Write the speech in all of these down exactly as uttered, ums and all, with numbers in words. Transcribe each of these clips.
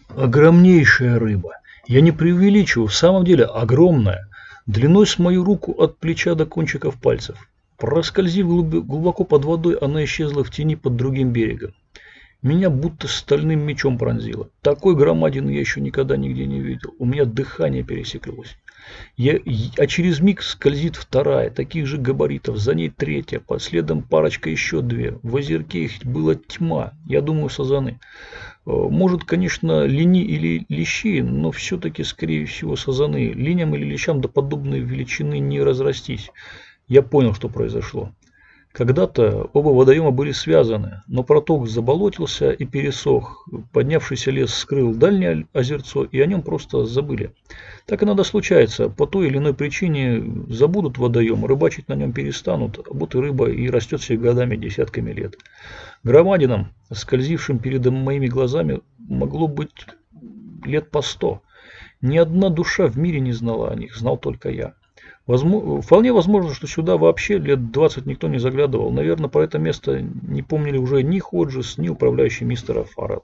Огромнейшая рыба. Я не преувеличиваю, в самом деле огромная. Длиной с мою руку от плеча до кончиков пальцев. Проскользив глубоко под водой, она исчезла в тени под другим берегом. Меня будто стальным мечом пронзило. Такой громадины я еще никогда нигде не видел. У меня дыхание пересеклось. Я, а через миг скользит вторая, таких же габаритов, за ней третья, под следом парочка еще две. В озерке их была тьма, я думаю, сазаны. Может, конечно, лини или лещи, но все-таки, скорее всего, сазаны. Линям или лещам до подобной величины не разрастись. Я понял, что произошло. Когда-то оба водоема были связаны, но проток заболотился и пересох. Поднявшийся лес скрыл дальнее озерцо, и о нем просто забыли. Так иногда случается, по той или иной причине забудут водоем, рыбачить на нем перестанут, а вот и рыба и растет себе годами, десятками лет. Громадинам, скользившим перед моими глазами, могло быть лет по сто. Ни одна душа в мире не знала о них, знал только я. Возможно, вполне возможно, что сюда вообще лет двадцать никто не заглядывал. Наверное, про это место не помнили уже ни Ходжес, ни управляющий мистера Фаррелла.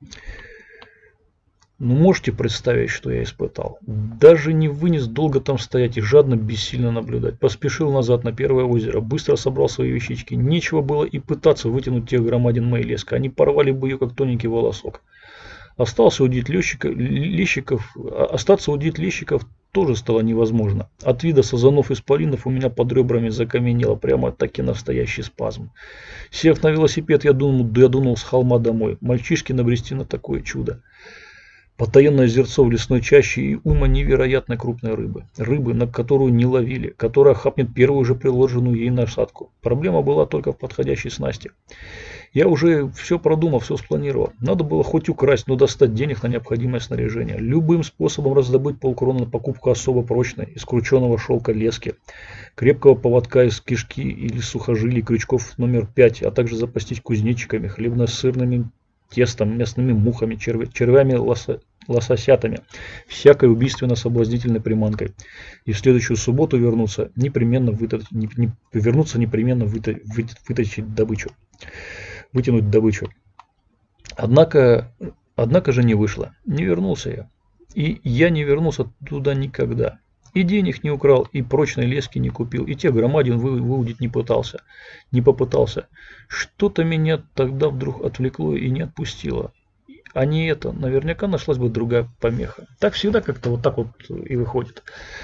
Ну, можете представить, что я испытал? Даже не вынес долго там стоять и жадно, бессильно наблюдать. Поспешил назад на первое озеро, быстро собрал свои вещички. Нечего было и пытаться вытянуть тех громадин моей леска. Они порвали бы ее, как тоненький волосок. Остался удить лещиков, лещиков, остаться удить лещиков тоже стало невозможно. От вида сазанов-исполинов у меня под ребрами закаменело, прямо-таки настоящий спазм. Сев на велосипед, я дунул, я дунул с холма домой. Мальчишки набрести на такое чудо. Потаенное озерцо в лесной чаще и уйма невероятно крупной рыбы. Рыбы, на которую не ловили, которая хапнет первую же приложенную ей насадку. Проблема была только в подходящей снасти. Я уже все продумал, все спланировал. Надо было хоть украсть, но достать денег на необходимое снаряжение. Любым способом раздобыть полкроны на покупку особо прочной, из крученого шелка лески, крепкого поводка из кишки или сухожилий, крючков номер пять, а также запастись кузнечиками, хлебно-сырными тестом, мясными мухами, червя, червями, лосо, лососятами, всякой убийственно-соблазнительной приманкой. И в следующую субботу вернуться, непременно вытащить, не, не, вернуться непременно выта, вы, вытащить добычу, вытянуть добычу. Однако, однако же не вышло. Не вернулся я. И я не вернулся туда никогда. И денег не украл, и прочной лески не купил, и тех громадин вы, выудить не пытался, не попытался. Что-то меня тогда вдруг отвлекло и не отпустило. А не это, наверняка нашлась бы другая помеха. Так всегда как-то вот так вот и выходит.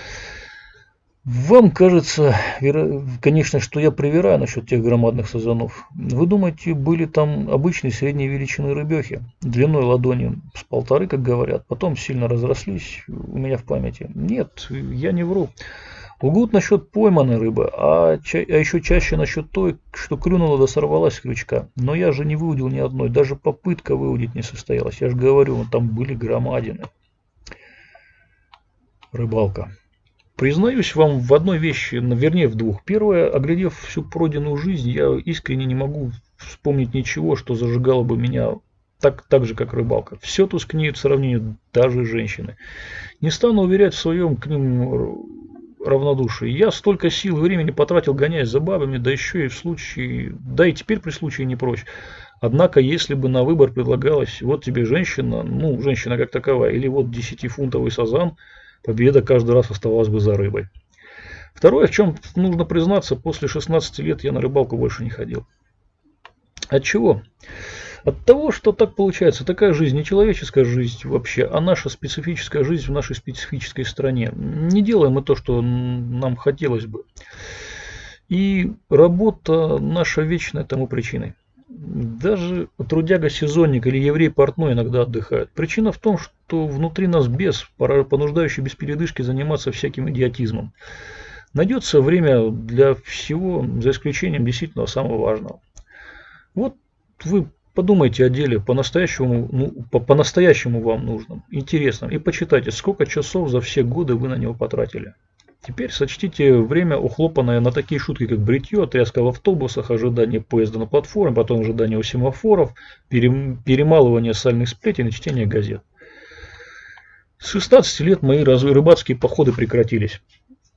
Вам кажется, конечно, что я привираю насчет тех громадных сазанов. Вы думаете, были там обычные средней величины рыбехи, длиной ладони с полторы, как говорят, потом сильно разрослись у меня в памяти? Нет, я не вру. Лгут насчет пойманной рыбы, а, ча а еще чаще насчет той, что клюнула да сорвалась с крючка. Но я же не выудил ни одной, даже попытка выудить не состоялась. Я же говорю, там были громадины. Рыбалка. Признаюсь вам в одной вещи, вернее в двух. Первое, оглядев всю пройденную жизнь, я искренне не могу вспомнить ничего, что зажигало бы меня так, так же, как рыбалка. Все тускнеет в сравнении, даже женщины. Не стану уверять в своем к ним равнодушии. Я столько сил и времени потратил, гоняясь за бабами, да еще и в случае, да и теперь при случае не прочь. Однако, если бы на выбор предлагалось, вот тебе женщина, ну, женщина как таковая, или вот десятифунтовый сазан, победа каждый раз оставалась бы за рыбой. Второе, в чем нужно признаться, после шестнадцати лет я на рыбалку больше не ходил. От чего? От того, что так получается, такая жизнь, не человеческая жизнь вообще, а наша специфическая жизнь в нашей специфической стране. Не делаем мы то, что нам хотелось бы. И работа наша вечная тому причиной. Даже трудяга-сезонник или еврей-портной иногда отдыхают. Причина в том, что внутри нас бес, понуждающий без передышки заниматься всяким идиотизмом. Найдется время для всего, за исключением действительно самого важного. Вот вы подумайте о деле по-настоящему, ну, по-настоящему вам нужном, интересном, и почитайте, сколько часов за все годы вы на него потратили. Теперь сочтите время, ухлопанное на такие шутки, как бритье, тряска в автобусах, ожидание поезда на платформе, потом ожидание у семафоров, перемалывание сальных сплетен и чтение газет. С шестнадцати лет мои рыбацкие походы прекратились.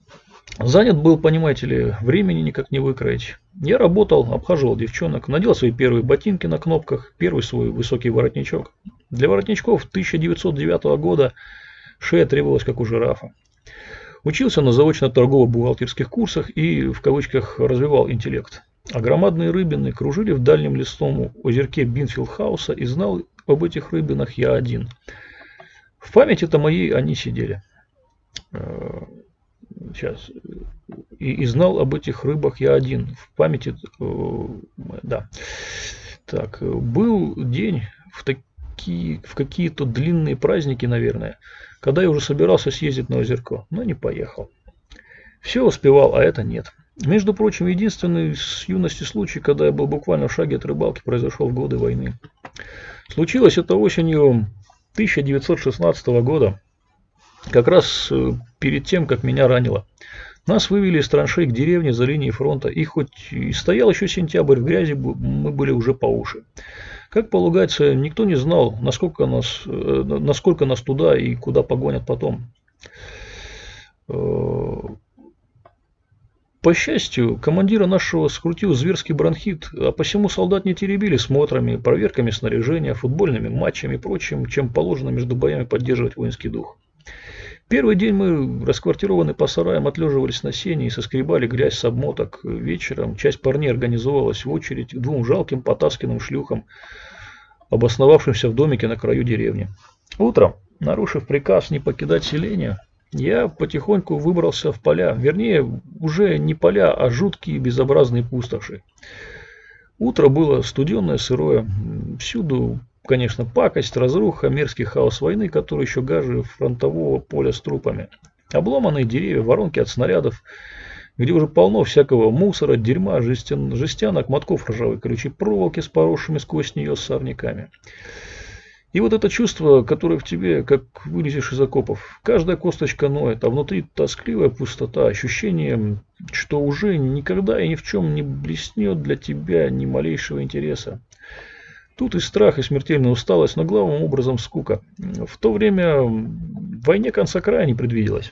Занят был, понимаете ли, времени никак не выкроить. Я работал, обхаживал девчонок, надел свои первые ботинки на кнопках, первый свой высокий воротничок. Для воротничков тысяча девятьсот девятого года шея требовалась, как у жирафа. Учился на заочно-торгово-бухгалтерских курсах и, в кавычках, развивал интеллект. А громадные рыбины кружили в дальнем лесном озерке Бинфилд-хауса, и знал об этих рыбинах я один. В памяти-то моей они сидели. Сейчас. И, и знал об этих рыбах я один. В памяти, э, да. Так, был день в, таки, в какие-то длинные праздники, наверное, когда я уже собирался съездить на озерко, но не поехал. Все успевал, а это нет. Между прочим, единственный с юности случай, когда я был буквально в шаге от рыбалки, произошел в годы войны. Случилось это осенью тысяча девятьсот шестнадцатого года. Как раз перед тем, как меня ранило. Нас вывели из траншей к деревне за линией фронта, и хоть и стоял еще сентябрь, в грязи мы были уже по уши. Как полагается, никто не знал, насколько нас, насколько нас туда и куда погонят потом. По счастью, командира нашего скрутил зверский бронхит, а посему солдат не теребили смотрами, проверками снаряжения, футбольными матчами и прочим, чем положено между боями поддерживать воинский дух. Первый день мы, расквартированы по сараям, отлеживались на сене и соскребали грязь с обмоток. Вечером часть парней организовалась в очередь к двум жалким потасканным шлюхам, обосновавшимся в домике на краю деревни. Утром, нарушив приказ не покидать селение, я потихоньку выбрался в поля, вернее, уже не поля, а жуткие безобразные пустоши. Утро было студеное, сырое, всюду, конечно, пакость, разруха, мерзкий хаос войны, который еще гаже фронтового поля с трупами. Обломанные деревья, воронки от снарядов, где уже полно всякого мусора, дерьма, жестян, жестянок, мотков ржавой колючей проволоки с поросшими сквозь нее сорняками. И вот это чувство, которое в тебе, как вылезешь из окопов. Каждая косточка ноет, а внутри тоскливая пустота, ощущение, что уже никогда и ни в чем не блеснет для тебя ни малейшего интереса. Тут и страх, и смертельная усталость, но главным образом скука. В то время в войне конца края не предвиделось.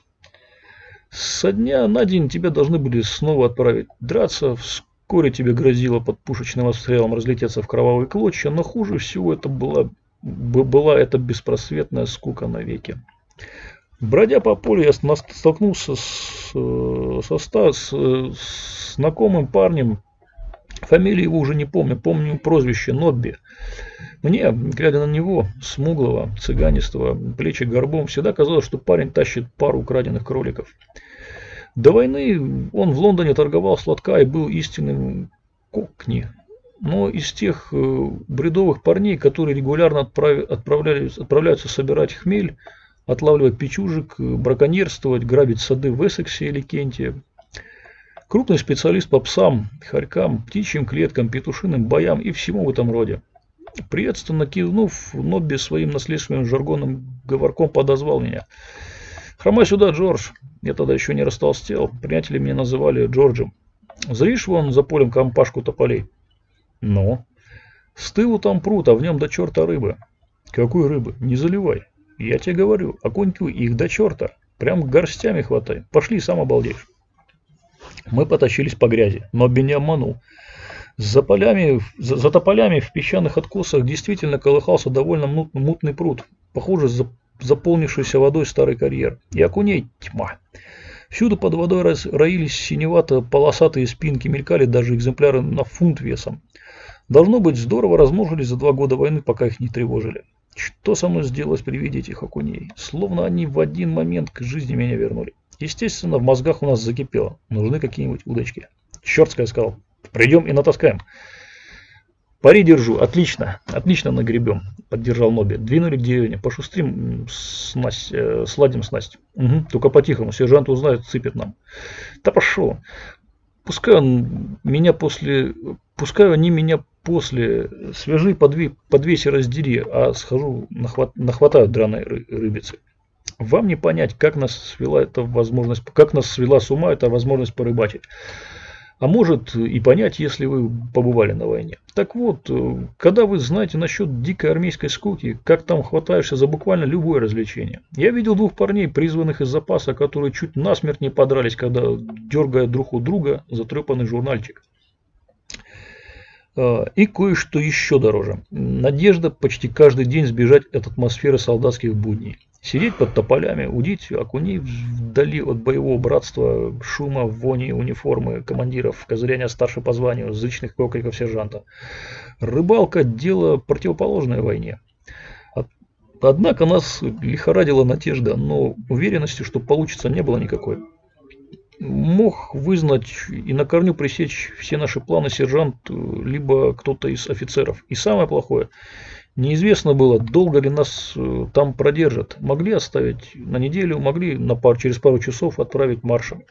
Со дня на день тебя должны были снова отправить драться, вскоре тебе грозило под пушечным обстрелом разлететься в кровавые клочья, но хуже всего это была, была эта беспросветная скука навеки. Бродя по полю, я столкнулся с, со, с, с знакомым парнем. Фамилию его уже не помню, помню прозвище Нобби. Мне, глядя на него, смуглого, цыганистого, плечи горбом, всегда казалось, что парень тащит пару украденных кроликов. До войны он в Лондоне торговал сладка и был истинным кокни. Но из тех бредовых парней, которые регулярно отправляются собирать хмель, отлавливать печужек, браконьерствовать, грабить сады в Эссексе или Кенте. Крупный специалист по псам, хорькам, птичьим клеткам, петушиным боям и всему в этом роде. Приветственно кивнув, Нобби своим наследственным жаргонным говорком подозвал меня. «Хромай сюда, Джордж!» Я тогда еще не растолстел. Приятели меня называли Джорджем. «Зришь вон за полем компашку тополей?» «Ну?» «С тылу там пруд, а в нем до черта рыбы». «Какой рыбы? Не заливай!» «Я тебе говорю, окуньки их до черта. Прям горстями хватай. Пошли, сам обалдеешь». Мы потащились по грязи, но Нобби не обманул. За, полями, за, за тополями в песчаных откосах действительно колыхался довольно мутный пруд, похоже, за, заполнившийся водой старый карьер. И окуней тьма. Всюду под водой роились синевато-полосатые спинки, мелькали даже экземпляры на фунт весом. Должно быть, здорово размножились за два года войны, пока их не тревожили. Что со мной сделалось при виде этих окуней? Словно они в один момент к жизни меня вернули. Естественно, в мозгах у нас закипело. Нужны какие-нибудь удочки. Черт, сказал. Придем и натаскаем. Пари держу. Отлично. Отлично нагребем. Поддержал Нобби. Двинули к деревне. Пошустрим снасть, э, сладим снасть. Угу. Только по-тихому. Сержант узнает, сыпет нам. Да пошел. Пускай он меня после... Пускай они меня после... Свяжи, подве... подвесь и раздери, а схожу, нахват... нахватаю драной ры... рыбицы. Вам не понять, как нас свела эта возможность, как нас свела с ума эта возможность порыбачить. А может и понять, если вы побывали на войне. Так вот, когда вы знаете насчет дикой армейской скуки, как там хватаешься за буквально любое развлечение. Я видел двух парней, призванных из запаса, которые чуть насмерть не подрались, когда дергая друг у друга затрепанный журнальчик. И кое-что еще дороже. Надежда почти каждый день сбежать от атмосферы солдатских будней. Сидеть под тополями, удить окуней вдали от боевого братства, шума, вони, униформы командиров, козыряния старше по званию, зычных окриков сержанта. Рыбалка – дело противоположное войне. Однако нас лихорадила надежда, но уверенности, что получится, не было никакой. Мог вызнать и на корню пресечь все наши планы сержант, либо кто-то из офицеров. И самое плохое – неизвестно было, долго ли нас там продержат. Могли оставить на неделю, могли на пар, через пару часов отправить маршем.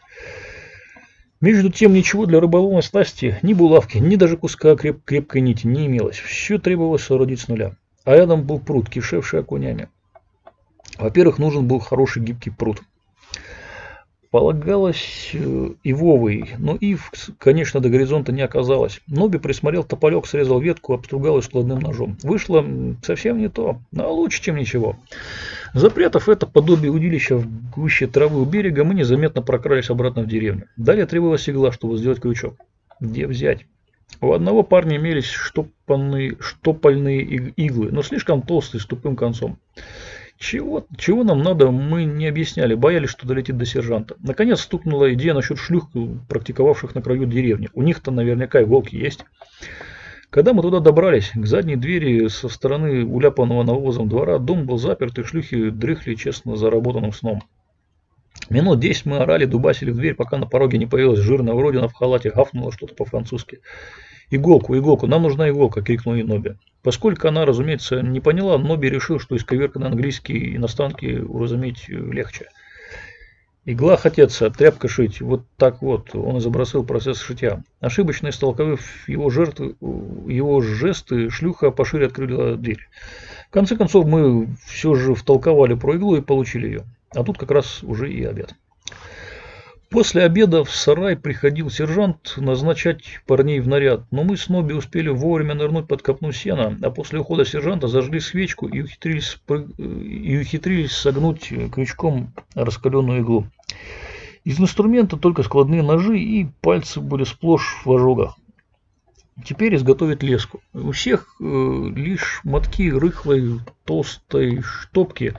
Между тем, ничего для рыболовной снасти, ни булавки, ни даже куска креп крепкой нити не имелось. Все требовалось соорудить с нуля. А рядом был пруд, кишевший окунями. Во-первых, нужен был хороший гибкий пруд. Полагалось ивовый, но ив, конечно, до горизонта не оказалось. Ноби присмотрел тополек, срезал ветку, обстругал ее складным ножом. Вышло совсем не то, но лучше, чем ничего. Запрятав это подобие удилища в гуще травы у берега, мы незаметно прокрались обратно в деревню. Далее требовалась игла, чтобы сделать крючок. Где взять? У одного парня имелись штопанные, штопальные иглы, но слишком толстые, с тупым концом. Чего, чего нам надо, мы не объясняли, боялись, что долетит до сержанта. Наконец стукнула идея насчет шлюх, практиковавших на краю деревни. У них-то наверняка иголки есть. Когда мы туда добрались, к задней двери со стороны уляпанного навозом двора, дом был заперт, и шлюхи дрыхли честно заработанным сном. Минут десять мы орали, дубасили в дверь, пока на пороге не появилась жирная уродина в халате, гавкнула что-то по-французски. «Иголку, иголку, нам нужна иголка!» – крикнул ей Ноби. Поскольку она, разумеется, не поняла, Ноби решил, что исковерканный английский иностранки уразуметь легче. «Игла хотеться, тряпка шить, вот так вот», – он изобразил процесс шитья. Ошибочно истолковав его, жертвы, его жесты, шлюха пошире открыла дверь. В конце концов, мы все же втолковали про иглу и получили ее. А тут как раз уже и обед. После обеда в сарай приходил сержант назначать парней в наряд, но мы с Ноби успели вовремя нырнуть под копну сена, а после ухода сержанта зажгли свечку и ухитрились, и ухитрились согнуть крючком раскаленную иглу. Из инструмента только складные ножи, и пальцы были сплошь в ожогах. Теперь изготовить леску. У всех э, лишь мотки рыхлой толстой штопки,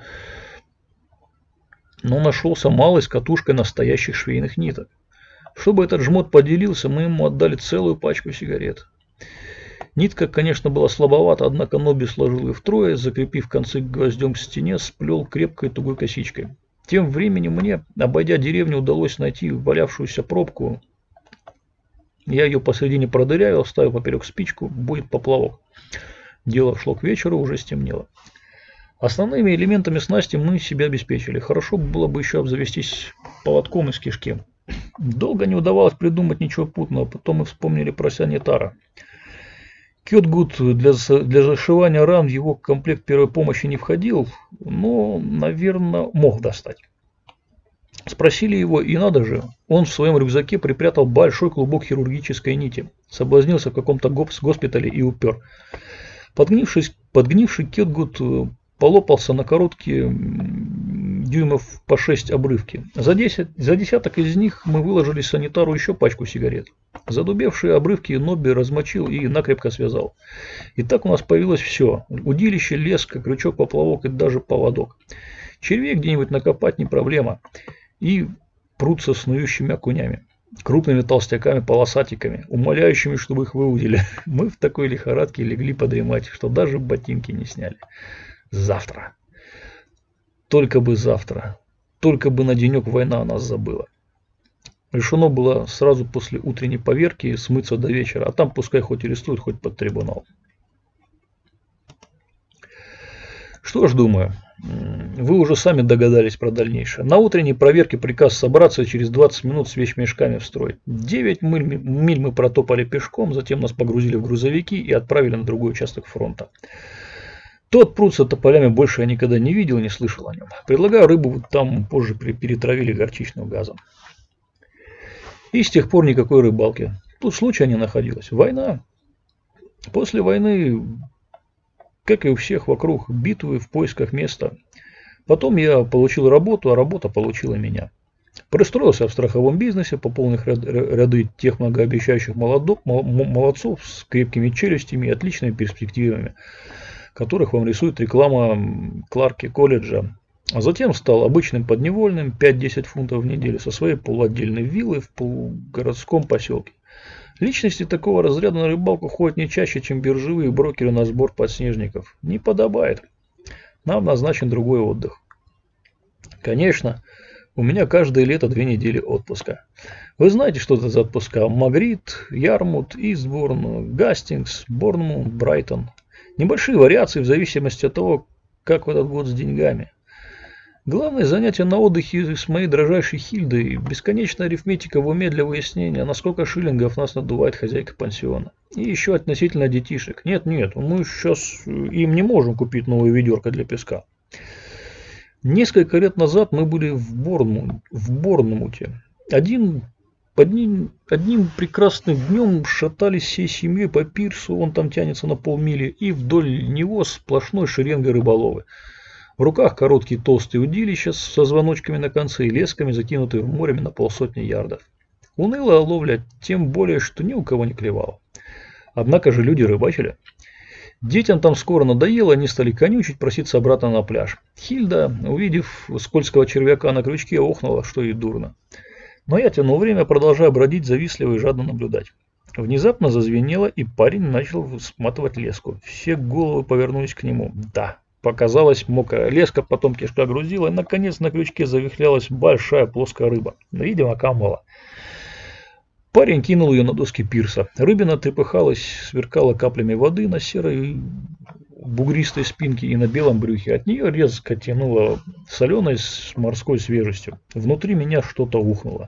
но нашелся малый с катушкой настоящих швейных ниток. Чтобы этот жмот поделился, мы ему отдали целую пачку сигарет. Нитка, конечно, была слабовата, однако Ноби сложил ее втрое, закрепив концы гвоздем к стене, сплел крепкой тугой косичкой. Тем временем мне, обойдя деревню, удалось найти валявшуюся пробку. Я ее посредине продырявил, оставил поперек спичку, будет поплавок. Дело шло к вечеру, уже стемнело. Основными элементами снасти мы себя обеспечили. Хорошо было бы еще обзавестись поводком из кишки. Долго не удавалось придумать ничего путного, потом мы вспомнили про санитара. Кётгут для, для зашивания ран в его комплект первой помощи не входил, но, наверное, мог достать. Спросили его, и надо же, он в своем рюкзаке припрятал большой клубок хирургической нити. Соблазнился в каком-то госпитале и упер. Подгнившись, подгнивший Кётгут полопался на короткие дюймов по шесть обрывки. За, десять, за десяток из них мы выложили санитару еще пачку сигарет. Задубевшие обрывки Ноби размочил и накрепко связал. И так у нас появилось все. Удилище, леска, крючок, поплавок и даже поводок. Червей где-нибудь накопать не проблема. И пруд со снующими окунями. Крупными толстяками-полосатиками, умоляющими, чтобы их выудили. Мы в такой лихорадке легли подремать, что даже ботинки не сняли. Завтра. Только бы завтра. Только бы на денек война нас забыла. Решено было сразу после утренней поверки смыться до вечера, а там пускай хоть арестуют, хоть под трибунал. Что ж, думаю, вы уже сами догадались про дальнейшее. На утренней проверке приказ собраться через двадцать минут с вещмешками в строй. девять миль, миль мы протопали пешком, затем нас погрузили в грузовики и отправили на другой участок фронта. Тот пруд с тополями больше я никогда не видел и не слышал о нем. Предлагаю рыбу там позже перетравили горчичным газом. И с тех пор никакой рыбалки. Тут случая не находилось. Война. После войны, как и у всех вокруг, битвы в поисках места. Потом я получил работу, а работа получила меня. Пристроился в страховом бизнесе, пополнив ряды тех многообещающих молодцов с крепкими челюстями и отличными перспективами, которых вам рисует реклама Кларки колледжа. А затем стал обычным подневольным, пять-десять фунтов в неделю, со своей полуотдельной виллой в полугородском поселке. Личности такого разряда на рыбалку ходят не чаще, чем биржевые брокеры на сбор подснежников. Не подобает. Нам назначен другой отдых. Конечно, у меня каждое лето две недели отпуска. Вы знаете, что это за отпуска? Магрит, Ярмут, Истборн, Гастингс, Борнмут, Брайтон. Небольшие вариации в зависимости от того, как в этот год с деньгами. Главное занятие на отдыхе с моей дрожайшей Хильдой – бесконечная арифметика в уме для выяснения, на сколько шиллингов нас надувает хозяйка пансиона. И еще относительно детишек. Нет-нет, мы сейчас им не можем купить новое ведерко для песка. Несколько лет назад мы были в, Борнму, в Борнмуте. Один, одним, одним прекрасным днем шатались всей семьей по пирсу, он там тянется на полмили, и вдоль него сплошной шеренгой рыболовы. В руках короткие толстые удилища со звоночками на конце и лесками, закинутые в море на полсотни ярдов. Унылая ловля, тем более, что ни у кого не клевало. Однако же люди рыбачили. Детям там скоро надоело, они стали конючить, проситься обратно на пляж. Хильда, увидев скользкого червяка на крючке, охнула, что ей дурно. Но я тянул время, продолжая бродить, завистливо и жадно наблюдать. Внезапно зазвенело, и парень начал сматывать леску. Все головы повернулись к нему. Да, показалась мокрая леска, потом кишка грузила, и наконец на крючке завихлялась большая плоская рыба. Видимо, камбала. Парень кинул ее на доски пирса. Рыбина трепыхалась, сверкала каплями воды на серой бугристой спинке и на белом брюхе. От нее резко тянуло соленой с морской свежестью. Внутри меня что-то ухнуло.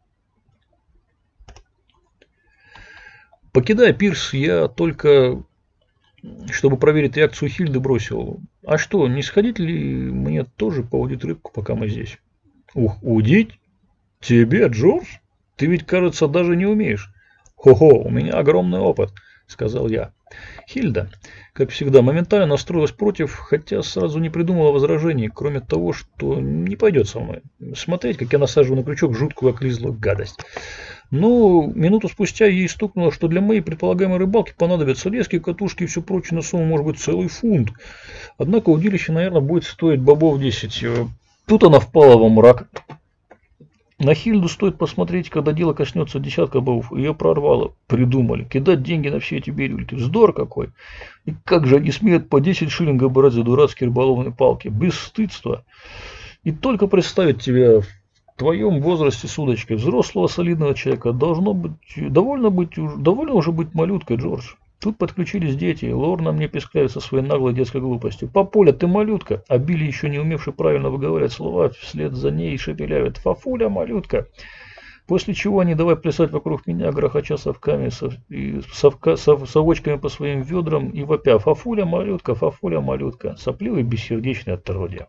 Покидая пирс, я только, чтобы проверить реакцию Хильды, бросил: а что, не сходить ли мне тоже поудить рыбку, пока мы здесь? Ух, удить? Тебе, Джордж? Ты ведь, кажется, даже не умеешь. Хо-хо, у меня огромный опыт, сказал я. Хильда, как всегда, моментально настроилась против, хотя сразу не придумала возражений, кроме того, что не пойдет со мной. Смотреть, как я насаживаю на крючок жуткую оклизлую гадость. Но минуту спустя ей стукнуло, что для моей предполагаемой рыбалки понадобятся лески, катушки и все прочее, на сумму может быть целый фунт. Однако удилище, наверное, будет стоить бобов десять. Тут она впала во мрак. На Хильду стоит посмотреть, когда дело коснется десятка бобов. Ее прорвало. Придумали. Кидать деньги на все эти бирюльки. Вздор какой. И как же они смеют по десять шиллингов брать за дурацкие рыболовные палки. Бесстыдство. И только представить тебя в твоем возрасте с удочкой взрослого солидного человека должно быть, довольно, быть, довольно уже быть малюткой, Джордж. Тут подключились дети, и Лорна мне пискляет со своей наглой детской глупостью. Папуля, ты малютка, а Билли, еще не умевший правильно выговаривать слова, вслед за ней шепелявит: Фафуля, малютка. После чего они давай плясать вокруг меня, грохоча совками, сов, и совка, сов, совочками по своим ведрам и вопя: Фафуля, малютка, Фафуля, малютка. Сопливый, бессердечный отродье.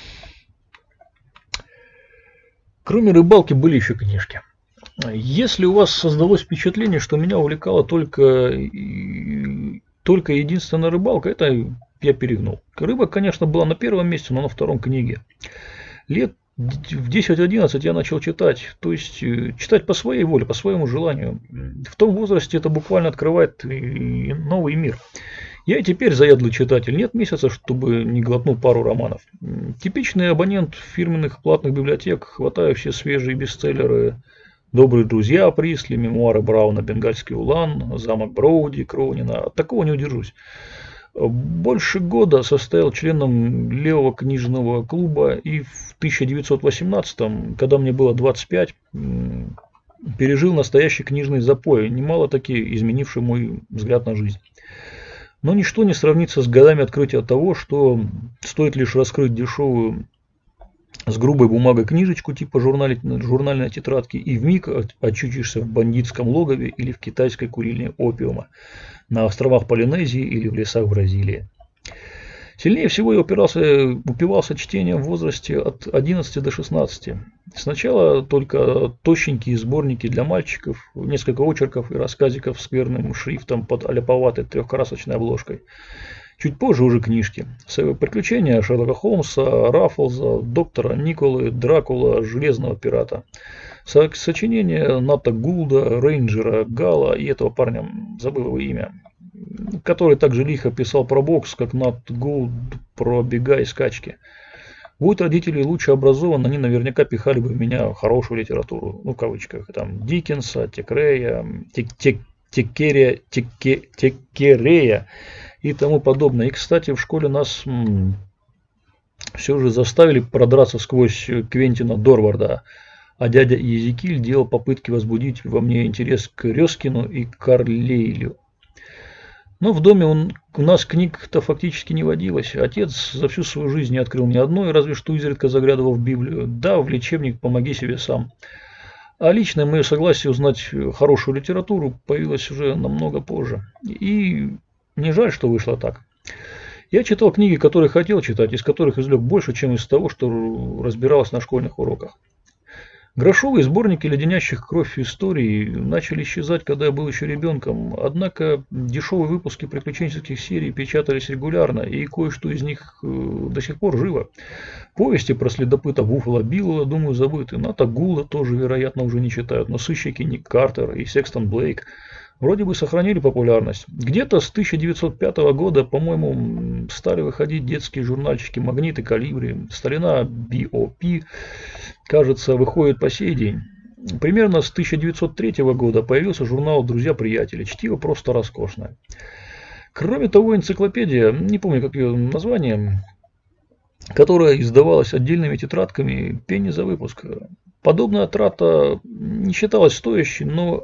Кроме рыбалки были еще книжки. Если у вас создалось впечатление, что меня увлекала только, только единственная рыбалка, это я перегнул. Рыба, конечно, была на первом месте, но на втором книге. Лет в десять-одиннадцать я начал читать, то есть читать по своей воле, по своему желанию. В том возрасте это буквально открывает новый мир. Я и теперь заядлый читатель, нет месяца, чтобы не глотнул пару романов. Типичный абонент фирменных платных библиотек, хватаю все свежие бестселлеры: «Добрые друзья» Присли, мемуары Брауна, «Бенгальский улан», «Замок Броуди» Кроунина. От такого не удержусь. Больше года состоял членом левого книжного клуба, и в тысяча девятьсот восемнадцатом, когда мне было двадцать пять, пережил настоящий книжный запой, немало-таки изменивший мой взгляд на жизнь. Но ничто не сравнится с годами открытия того, что стоит лишь раскрыть дешевую с грубой бумагой книжечку типа журнальной тетрадки, и вмиг очутишься в бандитском логове или в китайской курильне опиума, на островах Полинезии или в лесах Бразилии. Сильнее всего я упирался, упивался чтением в возрасте от одиннадцати до шестнадцати. Сначала только тощенькие сборники для мальчиков, несколько очерков и рассказиков с скверным шрифтом под аляповатой трехкрасочной обложкой. Чуть позже уже книжки. Приключения Шерлока Холмса, Раффлза, доктора Николы, Дракула, Железного пирата. Сочинения Ната Гулда, Рейнджера, Гала и этого парня, забыл его имя, который также лихо писал про бокс, как Нат Гулд про бега и скачки. Будь родители лучше образованы, они наверняка пихали бы в меня хорошую литературу, ну в кавычках, там Диккенса, Текрея, Теккерея, Теккерея и тому подобное. И, кстати, в школе нас м, все же заставили продраться сквозь Квентина Дорварда, а дядя Иезекииль делал попытки возбудить во мне интерес к Рёскину и Карлейлю. Но в доме он, у нас книг-то фактически не водилось. Отец за всю свою жизнь не открыл ни одной, разве что изредка заглядывал в Библию. Да, в лечебник «Помоги себе сам». А личное мое согласие узнать хорошую литературу появилось уже намного позже. И не жаль, что вышло так. Я читал книги, которые хотел читать, из которых извлек больше, чем из того, что разбиралось на школьных уроках. Грошовые сборники леденящих кровь историй начали исчезать, когда я был еще ребенком, однако дешевые выпуски приключенческих серий печатались регулярно, и кое-что из них до сих пор живо. Повести про следопыта Буффало Билла, думаю, забыты, Ната Гулда тоже, вероятно, уже не читают, но сыщики Ник Картер и Секстон Блейк вроде бы сохранили популярность. Где-то с тысяча девятьсот пятого года, по-моему, стали выходить детские журнальчики «Магнит» и «Калибри», «Старина би о пи», кажется, выходит по сей день. Примерно с тысяча девятьсот третьего года появился журнал «Друзья-приятели». Чтиво просто роскошное. Кроме того, энциклопедия, не помню, как ее название, которая издавалась отдельными тетрадками, пенни за выпуск. Подобная трата не считалась стоящей, но,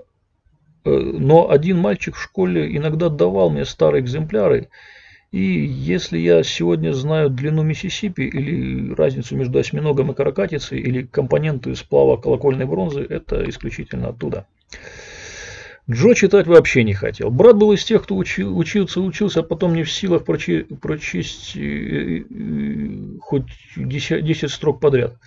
но один мальчик в школе иногда давал мне старые экземпляры. И если я сегодня знаю длину Миссисипи, или разницу между осьминогом и каракатицей, или компоненты сплава колокольной бронзы, это исключительно оттуда. Джо читать вообще не хотел. Брат был из тех, кто учи, учился, учился, а потом не в силах прочи, прочесть э, э, хоть десять строк подряд.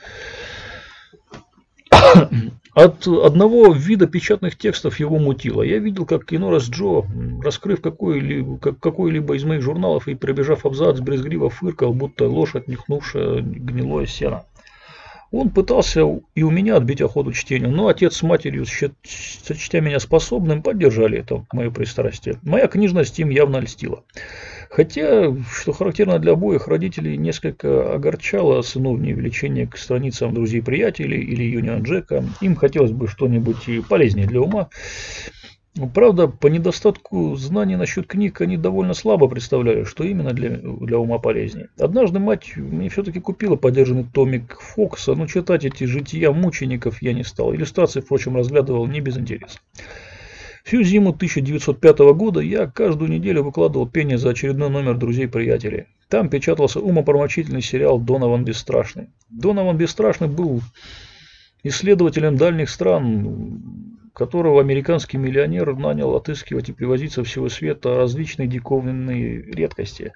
От одного вида печатных текстов его мутило. Я видел, как кино раз Джо, раскрыв какой-либо, какой-либо из моих журналов и пробежав абзац, брезгливо фыркал, будто лошадь, нюхнувшая гнилое сено. Он пытался и у меня отбить охоту чтению, но отец с матерью, сочтя меня способным, поддержали это мое пристрастие. Моя книжность им явно льстила. Хотя, что характерно для обоих, родителей несколько огорчало сыновнее влечение к страницам друзей-приятелей или Юнион Джека. Им хотелось бы что-нибудь и полезнее для ума. Правда, по недостатку знаний насчет книг они довольно слабо представляли, что именно для, для ума полезнее. Однажды мать мне все-таки купила подержанный томик Фокса, но читать эти жития мучеников я не стал. Иллюстрации, впрочем, разглядывал не без интереса. Всю зиму тысяча девятьсот пятого года я каждую неделю выкладывал пенни за очередной номер «Друзей-приятелей». Там печатался умопомрачительный сериал «Донован Бесстрашный». Донован Бесстрашный был исследователем дальних стран, которого американский миллионер нанял отыскивать и привозить со всего света различные диковинные редкости.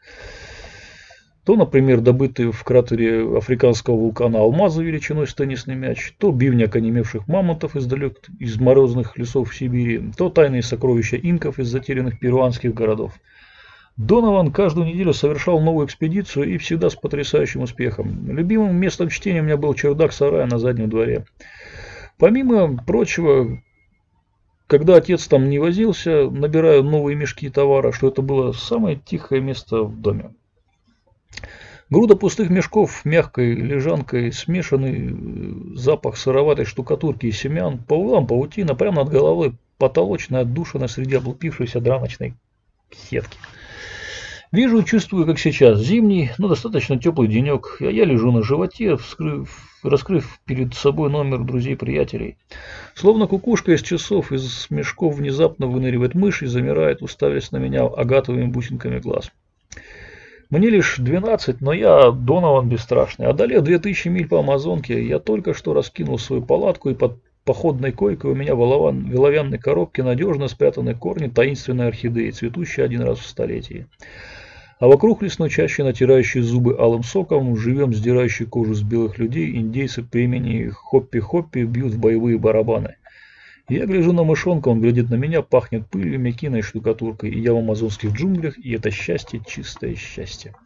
То, например, добытые в кратере африканского вулкана алмазы величиной с теннисный мяч, то бивняк онемевших мамонтов издалек из морозных лесов Сибири, то тайные сокровища инков из затерянных перуанских городов. Донован каждую неделю совершал новую экспедицию и всегда с потрясающим успехом. Любимым местом чтения у меня был чердак сарая на заднем дворе. Помимо прочего, когда отец там не возился, набирая новые мешки товара, что это было самое тихое место в доме. Груда пустых мешков мягкой лежанкой, смешанный запах сыроватой штукатурки и семян, по углам паутина, прямо над головой потолочная отдушина среди облупившейся драночной сетки. Вижу и чувствую, как сейчас, зимний, но достаточно теплый денек, а я лежу на животе, вскрыв, раскрыв перед собой номер друзей-приятелей. Словно кукушка из часов из мешков внезапно выныривает мышь и замирает, уставясь на меня агатовыми бусинками глаз. Мне лишь двенадцать, но я Донован Бесстрашный. Одолев две тысячи миль по Амазонке, я только что раскинул свою палатку, и под походной койкой у меня в оловянной коробке надежно спрятаны корни таинственной орхидеи, цветущей один раз в столетии. А вокруг лесной чащи, натирающие зубы алым соком, живем сдирающий кожу с белых людей, индейцы племени Хоппи-Хоппи бьют в боевые барабаны. Я гляжу на мышонка, он глядит на меня, пахнет пылью, мякиной штукатуркой, и я в амазонских джунглях, и это счастье, чистое счастье.